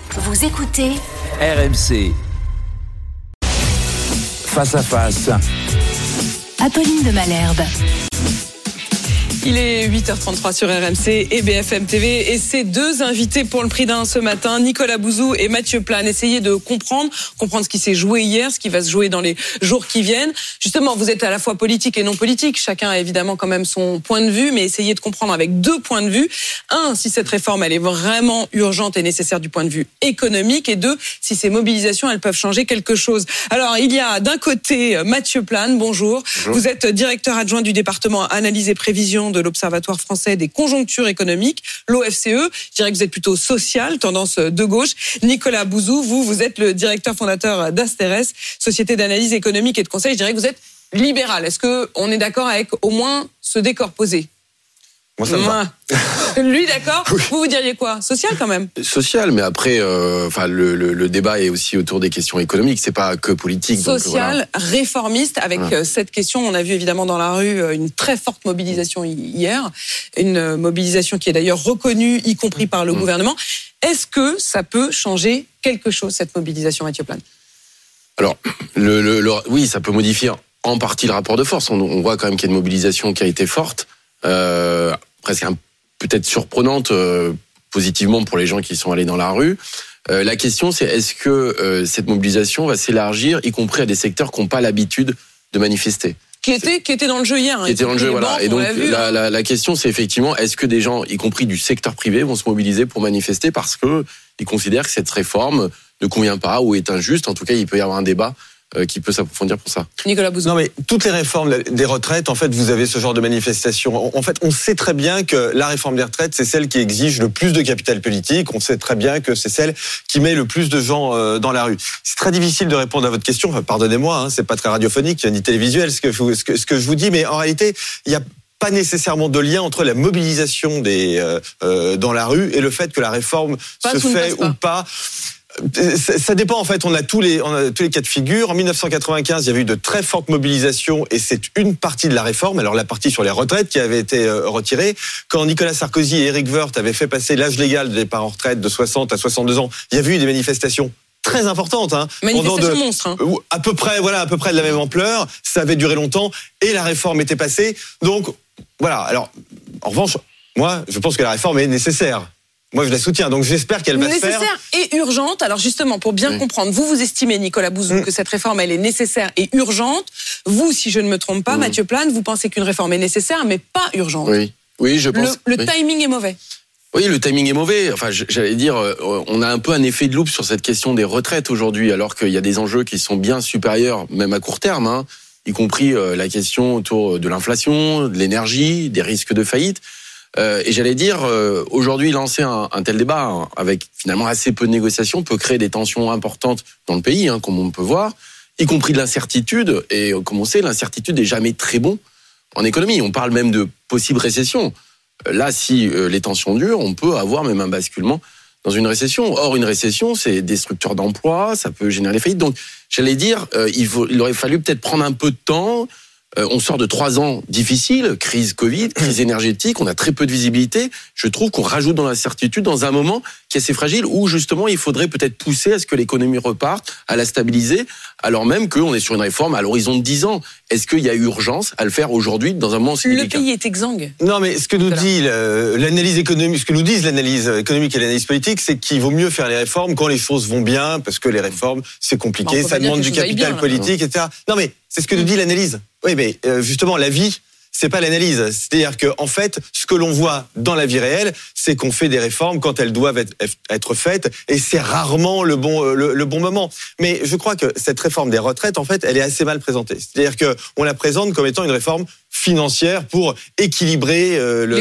Vous écoutez RMC. Face à face. Apolline de Malherbe. Il est 8h33 sur RMC et BFM TV et ces deux invités pour le prix d'un ce matin, Nicolas Bouzou et Mathieu Plane. Essayez de comprendre ce qui s'est joué hier, ce qui va se jouer dans les jours qui viennent. Justement, vous êtes à la fois politique et non politique. Chacun a évidemment quand même son point de vue, mais essayez de comprendre avec deux points de vue. Un, si cette réforme, elle est vraiment urgente et nécessaire du point de vue économique. Et deux, si ces mobilisations, elles peuvent changer quelque chose. Alors, il y a d'un côté Mathieu Plane, bonjour. Vous êtes directeur adjoint du département Analyse et Prévision de l'Observatoire français des conjonctures économiques, l'OFCE. Je dirais que vous êtes plutôt social, tendance de gauche. Nicolas Bouzou, vous êtes le directeur fondateur d'Asteres, société d'analyse économique et de conseil. Je dirais que vous êtes libéral. Est-ce qu'on est d'accord avec au moins ce décor posé ? Moi, ça me va. Lui, d'accord. Oui. Vous diriez quoi ? Social, quand même. Social, mais après, le débat est aussi autour des questions économiques. C'est pas que politique. Social, donc, réformiste, avec cette question. On a vu évidemment dans la rue une très forte mobilisation hier. Une mobilisation qui est d'ailleurs reconnue, y compris par le gouvernement. Est-ce que ça peut changer quelque chose, cette mobilisation, Mathieu Plane ? Alors, oui, ça peut modifier en partie le rapport de force. On voit quand même qu'il y a une mobilisation qui a été forte. Presque peut-être surprenante positivement pour les gens qui sont allés dans la rue. La question, c'est est-ce que cette mobilisation va s'élargir, y compris à des secteurs qui n'ont pas l'habitude de manifester. Qui était dans le jeu hier. Qui était dans le jeu, voilà. Et donc la question, c'est effectivement, est-ce que des gens, y compris du secteur privé, vont se mobiliser pour manifester parce que ils considèrent que cette réforme ne convient pas ou est injuste. En tout cas, il peut y avoir un débat qui peut s'approfondir pour ça. Nicolas Bouzou. Non, mais toutes les réformes des retraites, en fait, vous avez ce genre de manifestation. En fait, on sait très bien que la réforme des retraites, c'est celle qui exige le plus de capital politique. On sait très bien que c'est celle qui met le plus de gens dans la rue. C'est très difficile de répondre à votre question. Enfin, pardonnez-moi, c'est pas très radiophonique ni télévisuel ce que je vous dis, mais en réalité, il y a pas nécessairement de lien entre la mobilisation dans la rue et le fait que la réforme se fait ou pas. Ça dépend, en fait, on a tous les cas de figure. En 1995, il y avait eu de très fortes mobilisations et c'est une partie de la réforme, alors la partie sur les retraites qui avait été retirée. Quand Nicolas Sarkozy et Éric Woerth avaient fait passer l'âge légal de départ en retraite de 60 à 62 ans, il y avait eu des manifestations très importantes. Manifestation monstre. À peu près de la même ampleur. Ça avait duré longtemps et la réforme était passée. Donc, voilà. Alors, en revanche, moi, je pense que la réforme est nécessaire. Moi, je la soutiens, donc j'espère qu'elle va se faire. Nécessaire et urgente. Alors justement, pour bien comprendre, vous estimez, Nicolas Bouzou, que cette réforme, elle est nécessaire et urgente. Vous, si je ne me trompe pas, Mathieu Plane, vous pensez qu'une réforme est nécessaire, mais pas urgente. Oui, je pense. Le timing est mauvais. Oui, le timing est mauvais. Enfin, j'allais dire, on a un peu un effet de loupe sur cette question des retraites aujourd'hui, alors qu'il y a des enjeux qui sont bien supérieurs, même à court terme, y compris la question autour de l'inflation, de l'énergie, des risques de faillite. Et j'allais dire, aujourd'hui, lancer un tel débat avec finalement assez peu de négociations peut créer des tensions importantes dans le pays, comme on peut voir, y compris de l'incertitude. Et comme on sait, l'incertitude n'est jamais très bon en économie. On parle même de possible récession. Là, si les tensions durent, on peut avoir même un basculement dans une récession. Or, une récession, c'est destructeur d'emplois, ça peut générer des faillites. Donc, j'allais dire, il aurait fallu peut-être prendre un peu de temps. On sort de 3 ans difficiles, crise Covid, crise énergétique, on a très peu de visibilité. Je trouve qu'on rajoute dans l'incertitude dans un moment qui est assez fragile où justement il faudrait peut-être pousser à ce que l'économie reparte, à la stabiliser, alors même qu'on est sur une réforme à l'horizon de 10 ans. Est-ce qu'il y a urgence à le faire aujourd'hui dans un moment si délicat ? Le pays est exsangue. Non, mais ce que nous dit l'analyse économique, ce que nous disent l'analyse économique et l'analyse politique, c'est qu'il vaut mieux faire les réformes quand les choses vont bien, parce que les réformes, c'est compliqué, ça demande du capital politique, etc. Non, mais c'est ce que nous dit l'analyse. Oui, mais justement, la vie, c'est pas l'analyse. C'est-à-dire que, en fait, ce que l'on voit dans la vie réelle, c'est qu'on fait des réformes quand elles doivent être faites, et c'est rarement le bon moment. Mais je crois que cette réforme des retraites, en fait, elle est assez mal présentée. C'est-à-dire que on la présente comme étant une réforme financière pour équilibrer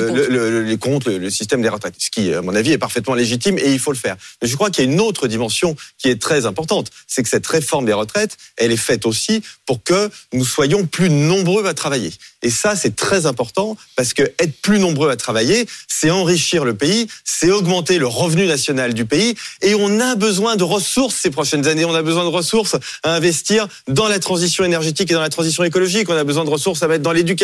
les comptes, le système des retraites. Ce qui, à mon avis, est parfaitement légitime et il faut le faire. Mais je crois qu'il y a une autre dimension qui est très importante. C'est que cette réforme des retraites, elle est faite aussi pour que nous soyons plus nombreux à travailler. Et ça, c'est très important parce que être plus nombreux à travailler, c'est enrichir le pays, c'est augmenter le revenu national du pays et on a besoin de ressources ces prochaines années. On a besoin de ressources à investir dans la transition énergétique et dans la transition écologique. On a besoin de ressources à mettre dans l'éducation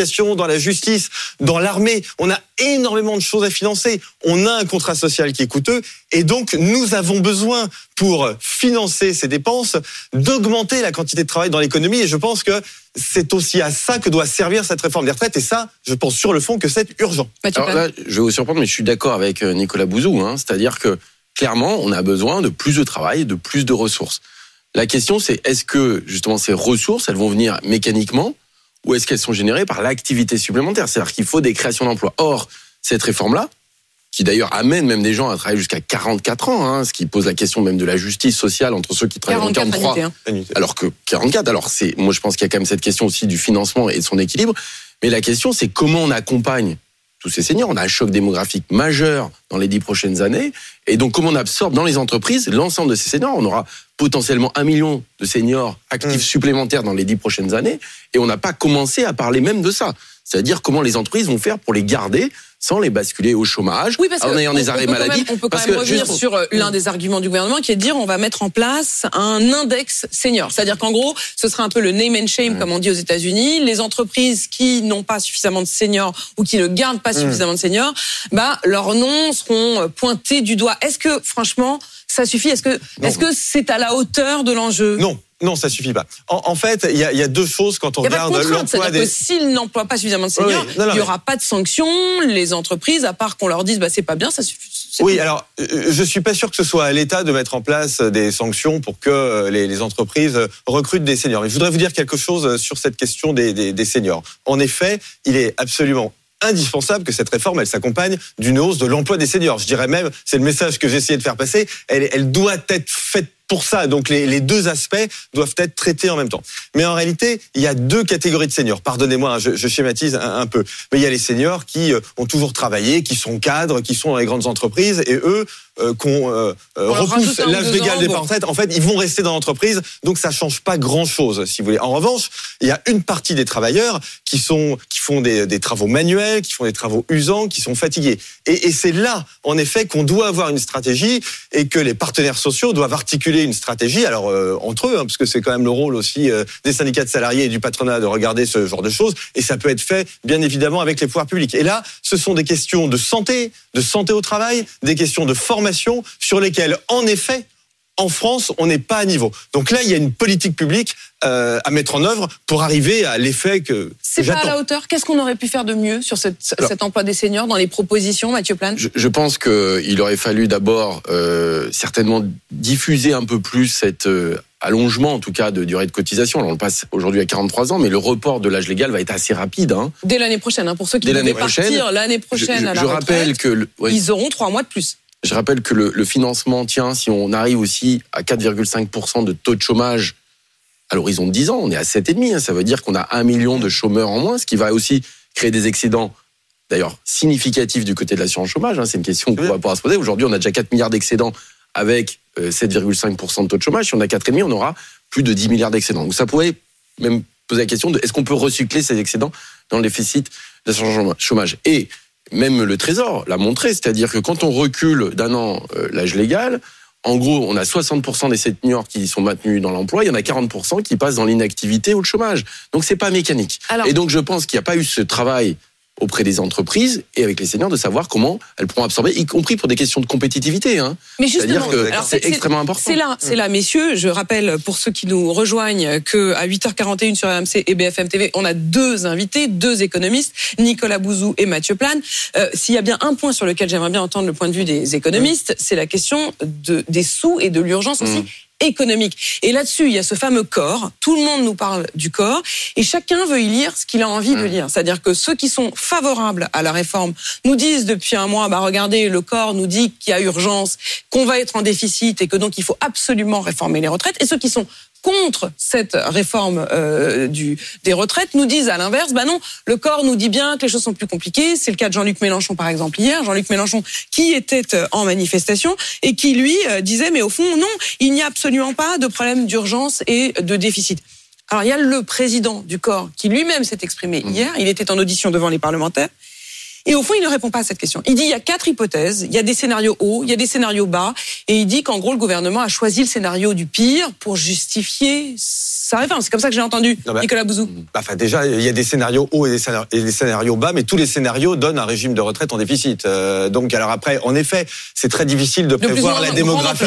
l'éducation, dans la justice, dans l'armée. On a énormément de choses à financer. On a un contrat social qui est coûteux. Et donc, nous avons besoin, pour financer ces dépenses, d'augmenter la quantité de travail dans l'économie. Et je pense que c'est aussi à ça que doit servir cette réforme des retraites. Et ça, je pense sur le fond que c'est urgent. Alors là, je vais vous surprendre, mais je suis d'accord avec Nicolas Bouzou. C'est-à-dire que, clairement, on a besoin de plus de travail, de plus de ressources. La question, c'est est-ce que, justement, ces ressources, elles vont venir mécaniquement ou est-ce qu'elles sont générées par l'activité supplémentaire ? C'est-à-dire qu'il faut des créations d'emplois. Or, cette réforme-là, qui d'ailleurs amène même des gens à travailler jusqu'à 44 ans, ce qui pose la question même de la justice sociale entre ceux qui travaillent en 43, alors que 44. Alors moi je pense qu'il y a quand même cette question aussi du financement et de son équilibre. Mais la question c'est comment on accompagne tous ces seniors. On a un choc démographique majeur dans les 10 prochaines années. Et donc comment on absorbe dans les entreprises l'ensemble de ces seniors. On aura potentiellement 1 million de seniors actifs supplémentaires dans les 10 prochaines années. Et on n'a pas commencé à parler même de ça. C'est-à-dire comment les entreprises vont faire pour les garder sans les basculer au chômage, en ayant des arrêts maladie. On peut quand même revenir sur l'un des arguments du gouvernement qui est de dire on va mettre en place un index senior. C'est-à-dire qu'en gros, ce sera un peu le name and shame, comme on dit aux États-Unis. Les entreprises qui n'ont pas suffisamment de seniors ou qui ne gardent pas suffisamment de seniors, leurs noms seront pointés du doigt. Est-ce que, franchement, ça suffit ? Est-ce que c'est à la hauteur de l'enjeu ? Non, ça suffit pas. En fait, il y a deux choses quand on regarde l'emploi des... C'est-à-dire que s'ils n'emploient pas suffisamment de seniors, il n'y aura pas de sanctions. Les entreprises, à part qu'on leur dise c'est pas bien, ça suffit. Oui, alors je suis pas sûr que ce soit à l'État de mettre en place des sanctions pour que les entreprises recrutent des seniors. Mais je voudrais vous dire quelque chose sur cette question des seniors. En effet, il est absolument indispensable que cette réforme, elle s'accompagne d'une hausse de l'emploi des seniors. Je dirais même, c'est le message que j'ai essayé de faire passer, elle doit être faite pour ça. Donc les deux aspects doivent être traités en même temps. Mais en réalité, il y a deux catégories de seniors. Pardonnez-moi, je schématise un peu. Mais il y a les seniors qui ont toujours travaillé, qui sont cadres, qui sont dans les grandes entreprises, et eux, qu'on repousse l'âge légal des retraites, en fait, ils vont rester dans l'entreprise, donc ça change pas grand-chose, si vous voulez. En revanche, il y a une partie des travailleurs qui font des travaux manuels, qui font des travaux usants, qui sont fatigués. Et c'est là, en effet, qu'on doit avoir une stratégie et que les partenaires sociaux doivent articuler une stratégie, alors entre eux, parce que c'est quand même le rôle aussi des syndicats de salariés et du patronat de regarder ce genre de choses, et ça peut être fait, bien évidemment, avec les pouvoirs publics. Et là, ce sont des questions de santé au travail, des questions de formation, sur lesquelles, en effet, en France, on n'est pas à niveau. Donc là, il y a une politique publique à mettre en œuvre pour arriver à l'effet que c'est pas à la hauteur. Qu'est-ce qu'on aurait pu faire de mieux sur cet emploi des seniors dans les propositions, Mathieu Plane ? Je pense qu'il aurait fallu d'abord certainement diffuser un peu plus cet allongement, en tout cas, de durée de cotisation. Alors, on le passe aujourd'hui à 43 ans, mais le report de l'âge légal va être assez rapide. Dès l'année prochaine, pour ceux qui devaient partir l'année prochaine à la retraite, rappelle que ils auront 3 mois de plus. Je rappelle que le financement tient, si on arrive aussi à 4,5% de taux de chômage à l'horizon de 10 ans, on est à 7,5%. Ça veut dire qu'on a 1 million de chômeurs en moins, ce qui va aussi créer des excédents, d'ailleurs, significatifs du côté de l'assurance chômage. C'est une question qu'on va pouvoir se poser. Aujourd'hui, on a déjà 4 milliards d'excédents avec 7,5% de taux de chômage. Si on a 4,5%, on aura plus de 10 milliards d'excédents. Donc ça pourrait même poser la question de est-ce qu'on peut recycler ces excédents dans le déficit de l'assurance chômage ? Et même le Trésor l'a montré, c'est-à-dire que quand on recule d'un an l'âge légal, en gros, on a 60% des seniors qui sont maintenus dans l'emploi, il y en a 40% qui passent dans l'inactivité ou le chômage. Donc c'est pas mécanique. Et donc je pense qu'il n'y a pas eu ce travail auprès des entreprises et avec les seniors de savoir comment elles pourront absorber, y compris pour des questions de compétitivité. Mais justement, c'est-à-dire que c'est extrêmement important. C'est là, messieurs, je rappelle pour ceux qui nous rejoignent qu'à 8h41 sur RMC et BFM TV, on a 2 invités, 2 économistes, Nicolas Bouzou et Mathieu Plane. S'il y a bien un point sur lequel j'aimerais bien entendre le point de vue des économistes, c'est la question des sous et de l'urgence aussi économique. Et là-dessus, il y a ce fameux corps. Tout le monde nous parle du corps et chacun veut y lire ce qu'il a envie de lire. C'est-à-dire que ceux qui sont favorables à la réforme nous disent depuis un mois, regardez, le corps nous dit qu'il y a urgence, qu'on va être en déficit et que donc il faut absolument réformer les retraites. Et ceux qui sont contre cette réforme des retraites nous disent à l'inverse, non, le corps nous dit bien que les choses sont plus compliquées. C'est le cas de Jean-Luc Mélenchon par exemple hier. Jean-Luc Mélenchon qui était en manifestation et qui lui disait mais au fond non, il n'y a absolument pas de problème d'urgence et de déficit. Alors il y a le président du corps qui lui-même s'est exprimé hier, il était en audition devant les parlementaires. Et au fond, il ne répond pas à cette question. Il dit il y a 4 hypothèses, il y a des scénarios hauts, il y a des scénarios bas, et il dit qu'en gros, le gouvernement a choisi le scénario du pire pour justifier sa réforme. C'est comme ça que j'ai entendu Nicolas Bouzou. Enfin, déjà, il y a des scénarios hauts et des scénarios bas, mais tous les scénarios donnent un régime de retraite en déficit. Donc, alors après, en effet, c'est très difficile de prévoir la démographie.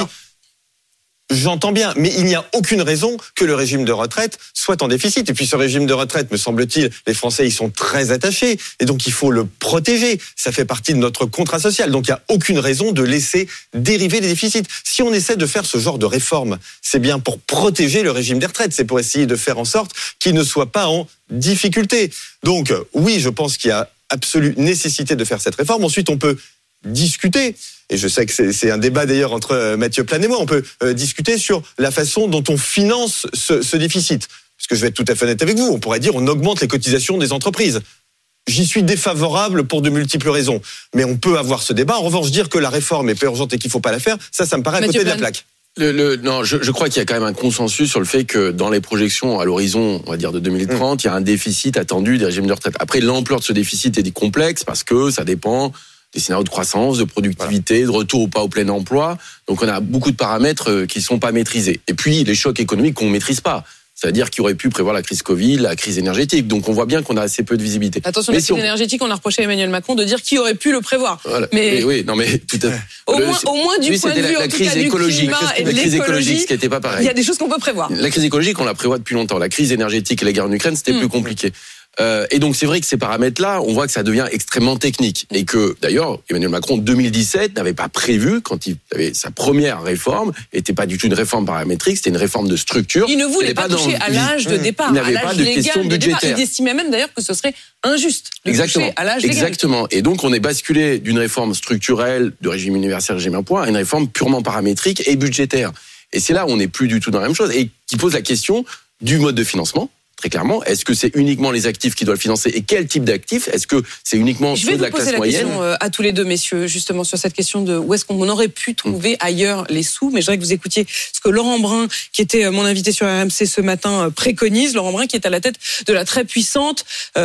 J'entends bien, mais il n'y a aucune raison que le régime de retraite soit en déficit. Et puis ce régime de retraite, me semble-t-il, les Français y sont très attachés. Et donc il faut le protéger. Ça fait partie de notre contrat social. Donc il n'y a aucune raison de laisser dériver les déficits. Si on essaie de faire ce genre de réforme, c'est bien pour protéger le régime des retraites. C'est pour essayer de faire en sorte qu'il ne soit pas en difficulté. Donc oui, je pense qu'il y a absolue nécessité de faire cette réforme. Ensuite, on peut discuter, et je sais que c'est un débat d'ailleurs entre Mathieu Plane et moi, on peut discuter sur la façon dont on finance ce déficit. Parce que je vais être tout à fait honnête avec vous, on pourrait dire on augmente les cotisations des entreprises. J'y suis défavorable pour de multiples raisons. Mais on peut avoir ce débat. En revanche, dire que la réforme est pas urgente et qu'il ne faut pas la faire, ça me paraît à côté de la plaque. Non, je crois qu'il y a quand même un consensus sur le fait que dans les projections à l'horizon, on va dire de 2030, il y a un déficit attendu des régimes de retraite. Après, l'ampleur de ce déficit est complexe parce que ça dépend des scénarios de croissance, de productivité, de retour ou pas au plein emploi. Donc on a beaucoup de paramètres qui sont pas maîtrisés. Et puis les chocs économiques qu'on maîtrise pas. C'est-à-dire qu'il aurait pu prévoir la crise Covid, la crise énergétique. Donc on voit bien qu'on a assez peu de visibilité. Attention, la crise énergétique, on a reproché à Emmanuel Macron de dire qui aurait pu le prévoir. Voilà. Mais oui, non mais tout à fait. Au moins du point de vue la crise écologique, la crise écologique, ce qui n'était pas pareil. Il y a des choses qu'on peut prévoir. La crise écologique, on la prévoit depuis longtemps. La crise énergétique et la guerre en Ukraine, c'était plus compliqué. Et donc c'est vrai que ces paramètres-là, on voit que ça devient extrêmement technique. Et que d'ailleurs, Emmanuel Macron, en 2017, n'avait pas prévu, quand il avait sa première réforme, n'était pas du tout une réforme paramétrique, c'était une réforme de structure. Il ne voulait pas toucher à l'âge de départ. Il n'avait pas de question budgétaire. Il estimait même d'ailleurs que ce serait injuste de toucher à l'âge légal. Exactement. Et donc on est basculé d'une réforme structurelle, de régime universel, régime à points, à une réforme purement paramétrique et budgétaire. Et c'est là où on n'est plus du tout dans la même chose. Et qui pose la question du mode de financement. Très clairement, est-ce que c'est uniquement les actifs qui doivent le financer et quel type d'actifs? Est-ce que c'est uniquement ceux de la classe moyenne? Je vais vous poser la question à tous les deux, messieurs, justement sur cette question de où est-ce qu'on aurait pu trouver ailleurs les sous. Mais je voudrais que vous écoutiez ce que Laurent Brun, qui était mon invité sur RMC ce matin, préconise. Laurent Brun qui est à la tête de la très puissante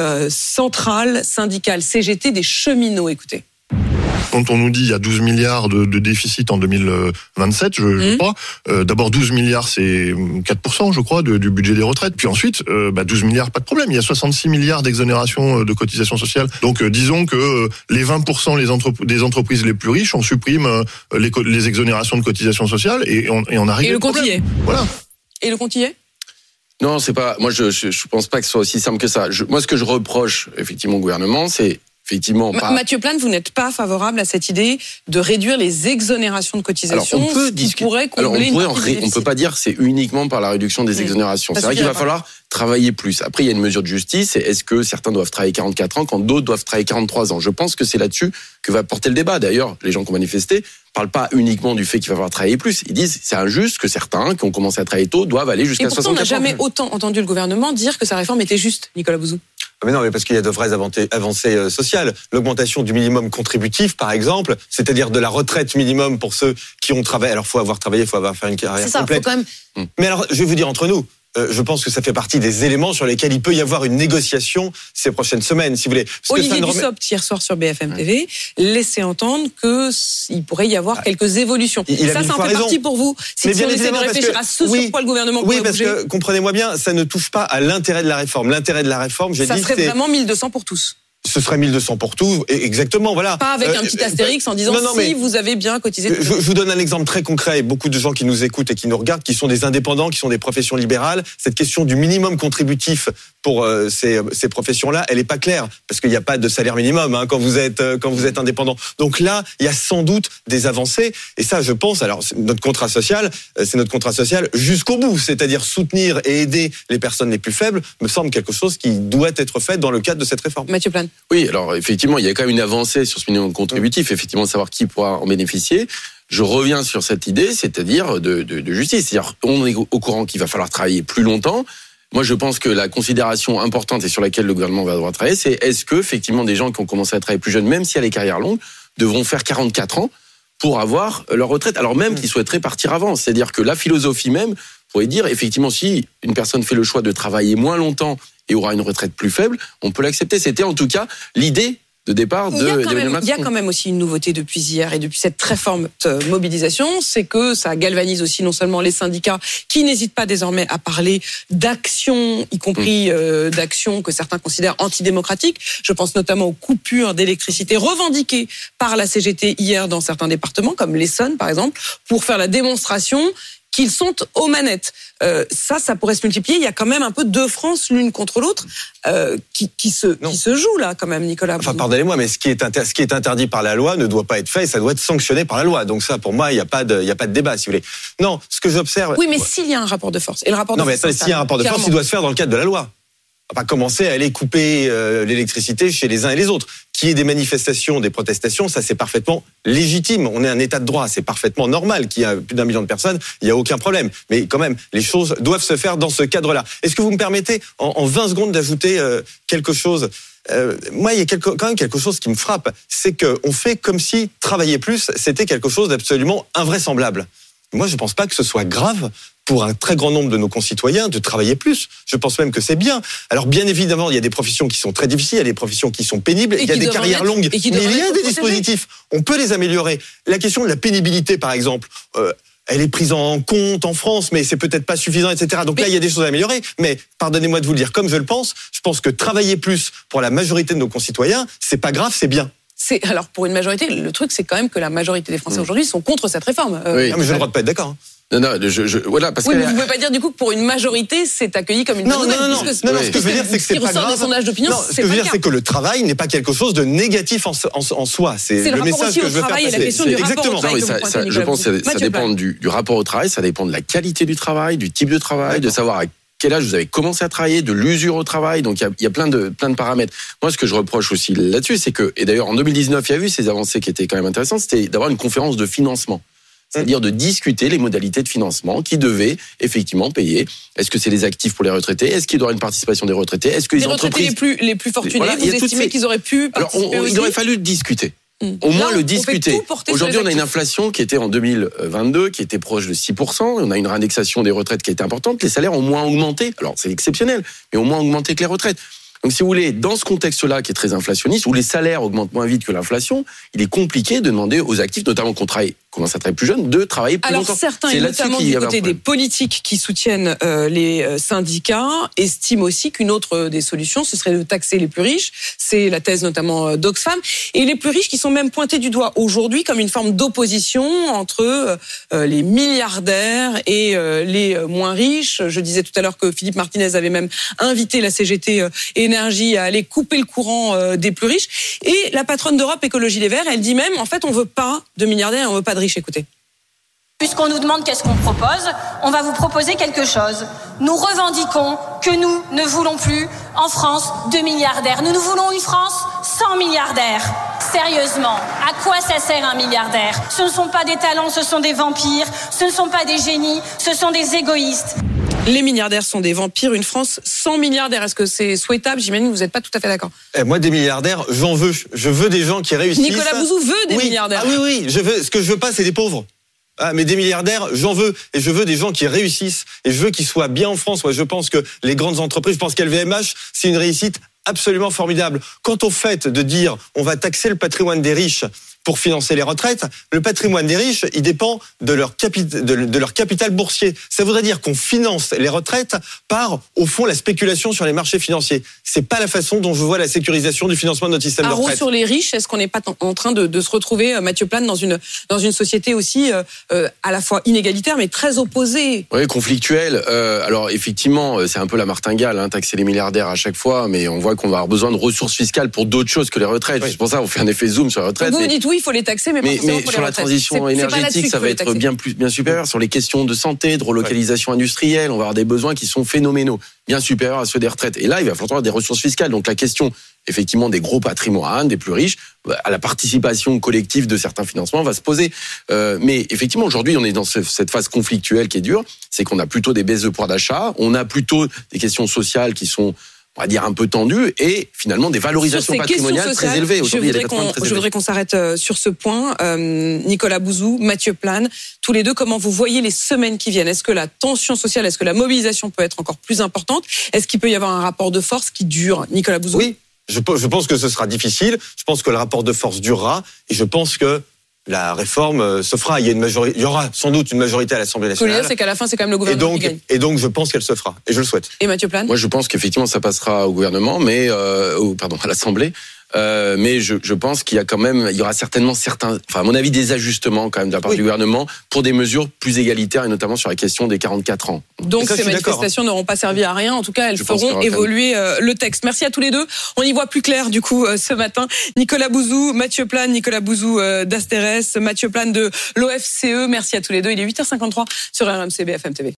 centrale syndicale CGT des cheminots. Écoutez. Quand on nous dit il y a 12 milliards de déficit en 2027, je crois. D'abord 12 milliards, c'est 4%, je crois, du budget des retraites. Puis ensuite, 12 milliards, pas de problème. Il y a 66 milliards d'exonération de cotisations sociales. Donc disons que les 20% des entreprises les plus riches, on supprime les exonérations de cotisations sociales et on arrive. Et le compte y est. Voilà. Et le compte y est. Non, c'est pas. Moi, je pense pas que ce soit aussi simple que ça. Moi, ce que je reproche effectivement au gouvernement, c'est effectivement pas... Mathieu Plane, vous n'êtes pas favorable à cette idée de réduire les exonérations de cotisations? Alors, on peut discuter. On peut pas dire que c'est uniquement par la réduction des exonérations. C'est vrai qu'il va falloir travailler plus. Après, il y a une mesure de justice. Est-ce que certains doivent travailler 44 ans quand d'autres doivent travailler 43 ans? Je pense que c'est là-dessus que va porter le débat. D'ailleurs, les gens qui ont manifesté parlent pas uniquement du fait qu'il va falloir travailler plus. Ils disent c'est injuste que certains qui ont commencé à travailler tôt doivent aller jusqu'à 64 ans. On n'a jamais autant entendu le gouvernement dire que sa réforme était juste, Nicolas Bouzou. Mais non, mais parce qu'il y a de vraies avancées sociales. L'augmentation du minimum contributif, par exemple, c'est-à-dire de la retraite minimum pour ceux qui ont travaillé. Alors, faut avoir travaillé, faut avoir fait une carrière complète. Faut quand même... Mais alors, je vais vous dire entre nous. Je pense que ça fait partie des éléments sur lesquels il peut y avoir une négociation ces prochaines semaines, si vous voulez. Parce Olivier Dussopt, hier soir sur BFM TV, laissait entendre qu'il pourrait y avoir quelques évolutions. Ça en fait partie pour vous. Si on essaie de réfléchir à ce sur quoi le gouvernement pourrait bouger. Oui, parce que, comprenez-moi bien, ça ne touche pas à l'intérêt de la réforme. L'intérêt de la réforme, j'ai dit... Ça serait vraiment 1200 pour tous. Ce serait 1200 pour tout, exactement, voilà. Pas avec un petit astérix en disant si vous avez bien cotisé. Je vous donne un exemple très concret, et beaucoup de gens qui nous écoutent et qui nous regardent, qui sont des indépendants, qui sont des professions libérales, cette question du minimum contributif pour ces professions-là, elle est pas claire, parce qu'il n'y a pas de salaire minimum quand vous êtes indépendant. Donc là, il y a sans doute des avancées, et ça, je pense, alors c'est notre contrat social jusqu'au bout, c'est-à-dire soutenir et aider les personnes les plus faibles, me semble quelque chose qui doit être fait dans le cadre de cette réforme. Mathieu Plane. Oui, alors effectivement, il y a quand même une avancée sur ce minimum contributif, effectivement, de savoir qui pourra en bénéficier. Je reviens sur cette idée, c'est-à-dire de justice. C'est-à-dire, on est au courant qu'il va falloir travailler plus longtemps. Moi, je pense que la considération importante et sur laquelle le gouvernement va devoir travailler, c'est est-ce que, effectivement, des gens qui ont commencé à travailler plus jeunes, même s'il y a les carrières longues, devront faire 44 ans pour avoir leur retraite, alors même qu'ils souhaiteraient partir avant. C'est-à-dire que la philosophie même pourrait dire, effectivement, si une personne fait le choix de travailler moins longtemps et aura une retraite plus faible, on peut l'accepter. C'était en tout cas l'idée de départ d'Emmanuel Macron. Il y a quand même aussi une nouveauté depuis hier et depuis cette très forte mobilisation, c'est que ça galvanise aussi non seulement les syndicats qui n'hésitent pas désormais à parler d'actions, y compris d'actions que certains considèrent antidémocratiques. Je pense notamment aux coupures d'électricité revendiquées par la CGT hier dans certains départements, comme l'Essonne par exemple, pour faire la démonstration qu'ils sont aux manettes. Ça pourrait se multiplier. Il y a quand même un peu deux France l'une contre l'autre qui se joue là quand même, Nicolas. Enfin, pardonnez-moi, mais ce qui est interdit par la loi ne doit pas être fait et ça doit être sanctionné par la loi. Donc ça, pour moi, il n'y a pas de débat, si vous voulez. Non, ce que j'observe... Oui, mais s'il y a un rapport de force, et le rapport de force... Non, mais s'il y a un rapport de force, il doit se faire dans le cadre de la loi. On va pas commencer à aller couper l'électricité chez les uns et les autres. Qu'il y ait des manifestations, des protestations, ça c'est parfaitement légitime. On est un état de droit, c'est parfaitement normal qu'il y ait plus d'1 million de personnes, il n'y a aucun problème. Mais quand même, les choses doivent se faire dans ce cadre-là. Est-ce que vous me permettez, en 20 secondes, d'ajouter quelque chose ? Moi, il y a quand même quelque chose qui me frappe, c'est qu'on fait comme si travailler plus, c'était quelque chose d'absolument invraisemblable. Moi, je ne pense pas que ce soit grave pour un très grand nombre de nos concitoyens de travailler plus. Je pense même que c'est bien. Alors bien évidemment, il y a des professions qui sont très difficiles, il y a des professions qui sont pénibles, il y a des carrières longues, mais il y a des dispositifs. On peut les améliorer. La question de la pénibilité, par exemple, elle est prise en compte en France, mais c'est peut-être pas suffisant, etc. Donc là, il y a des choses à améliorer. Mais pardonnez-moi de vous le dire comme je le pense, je pense que travailler plus pour la majorité de nos concitoyens, c'est pas grave, c'est bien. Alors pour une majorité, le truc c'est quand même que la majorité des Français aujourd'hui sont contre cette réforme. Oui. Non, mais j'ai le droit de pas être d'accord. Hein. Non, voilà, parce mais vous pouvez pas dire du coup que pour une majorité, c'est accueilli comme une bonne nouvelle. Non. Ce que je veux dire, c'est que c'est pas grave. Des sondages d'opinion, ce que je veux dire, c'est que le travail n'est pas quelque chose de négatif en soi. C'est le message que je veux faire passer. C'est la question du rapport au travail. Je pense que ça dépend du rapport au travail, ça dépend de la qualité du travail, du type de travail, de savoir à quel âge vous avez commencé à travailler, de l'usure au travail. Donc il y a plein de paramètres. Moi, ce que je reproche aussi là-dessus, c'est que, et d'ailleurs en 2019, il y a eu ces avancées qui étaient quand même intéressantes, c'était d'avoir une conférence de financement. C'est-à-dire de discuter les modalités de financement qui devaient effectivement payer. Est-ce que c'est les actifs pour les retraités ? Est-ce qu'il y aura une participation des retraités ? Est-ce que les entreprises... retraités les plus fortunés, vous estimez qu'ils auraient pu participer aussi ? Il aurait fallu le discuter. Au moins le discuter. Aujourd'hui, on a une inflation qui était en 2022, qui était proche de 6%. On a une réindexation des retraites qui a été importante. Les salaires ont moins augmenté. Alors, c'est exceptionnel, mais ont moins augmenté que les retraites. Donc, si vous voulez, dans ce contexte-là qui est très inflationniste, où les salaires augmentent moins vite que l'inflation, il est compliqué de demander aux actifs, notamment qu'on commence à travailler plus jeune, de travailler plus longtemps. Alors certains, et notamment du côté des politiques qui soutiennent les syndicats, estiment aussi qu'une autre des solutions, ce serait de taxer les plus riches. C'est la thèse notamment d'Oxfam. Et les plus riches qui sont même pointés du doigt aujourd'hui comme une forme d'opposition entre les milliardaires et les moins riches. Je disais tout à l'heure que Philippe Martinez avait même invité la CGT Énergie à aller couper le courant des plus riches. Et la patronne d'Europe Écologie Les Verts, elle dit même, en fait, on veut pas de milliardaires, on veut pas de riches. Écoutez. Puisqu'on nous demande qu'est-ce qu'on propose, on va vous proposer quelque chose. Nous revendiquons que nous ne voulons plus, en France, de milliardaires. Nous voulons une France sans milliardaires. Sérieusement, à quoi ça sert un milliardaire ? Ce ne sont pas des talents, ce sont des vampires. Ce ne sont pas des génies, ce sont des égoïstes. Les milliardaires sont des vampires. Une France sans milliardaires, est-ce que c'est souhaitable ? J'imagine que vous n'êtes pas tout à fait d'accord. Moi, des milliardaires, j'en veux. Je veux des gens qui réussissent. Nicolas Bouzou veut des milliardaires. Ah oui. Ce que je veux pas, c'est des pauvres. Ah, mais des milliardaires, j'en veux. Et je veux des gens qui réussissent. Et je veux qu'ils soient bien en France. Moi, je pense que les grandes entreprises, je pense qu'LVMH, c'est une réussite absolument formidable. Quant au fait de dire on va taxer le patrimoine des riches pour financer les retraites, le patrimoine des riches, il dépend de leur capital boursier. Ça voudrait dire qu'on finance les retraites par, au fond, la spéculation sur les marchés financiers. C'est pas la façon dont je vois la sécurisation du financement de notre système de retraite. Sur les riches, est-ce qu'on n'est pas en train de se retrouver, Mathieu Plane, dans une société aussi à la fois inégalitaire, mais très opposée ? Oui, conflictuelle. Alors, effectivement, c'est un peu la martingale, taxer les milliardaires à chaque fois, mais on voit qu'on va avoir besoin de ressources fiscales pour d'autres choses que les retraites. Oui. C'est pour ça qu'on fait un effet zoom sur les retraites. Donc vous dites oui, il faut les taxer, mais pas forcément pour les sur la retraites. transition énergétique, ça va être bien supérieur. Sur les questions de santé, de relocalisation industrielle, on va avoir des besoins qui sont phénoménaux, bien supérieurs à ceux des retraites. Et là, il va falloir des ressources fiscales. Donc la question, effectivement, des gros patrimoines, des plus riches, à la participation collective de certains financements va se poser. Mais effectivement, aujourd'hui, on est dans cette phase conflictuelle qui est dure. C'est qu'on a plutôt des baisses de pouvoir d'achat, on a plutôt des questions sociales qui sont, on va dire, un peu tendues, et finalement des valorisations patrimoniales très élevées. Je voudrais qu'on s'arrête sur ce point. Nicolas Bouzou, Mathieu Plane, tous les deux, comment vous voyez les semaines qui viennent ? Est-ce que la tension sociale, est-ce que la mobilisation peut être encore plus importante ? Est-ce qu'il peut y avoir un rapport de force qui dure ? Nicolas Bouzou ? Je pense que ce sera difficile. Je pense que le rapport de force durera. Et je pense que la réforme se fera. Il y aura sans doute une majorité à l'Assemblée nationale. Ce que je veux dire, c'est qu'à la fin, c'est quand même le gouvernement qui gagne. Et donc, je pense qu'elle se fera. Et je le souhaite. Et Mathieu Plane ? Moi, je pense qu'effectivement, ça passera au gouvernement, à l'Assemblée. Mais je pense qu'il y aura certainement à mon avis, des ajustements quand même de la part du gouvernement pour des mesures plus égalitaires et notamment sur la question des 44 ans. Donc ces manifestations n'auront pas servi à rien. En tout cas, elles feront évoluer le texte. Merci à tous les deux. On y voit plus clair du coup ce matin. Nicolas Bouzou, Mathieu Plane, Nicolas Bouzou d'Asterès, Mathieu Plane de l'OFCE. Merci à tous les deux. Il est 8h53 sur RMC BFM TV.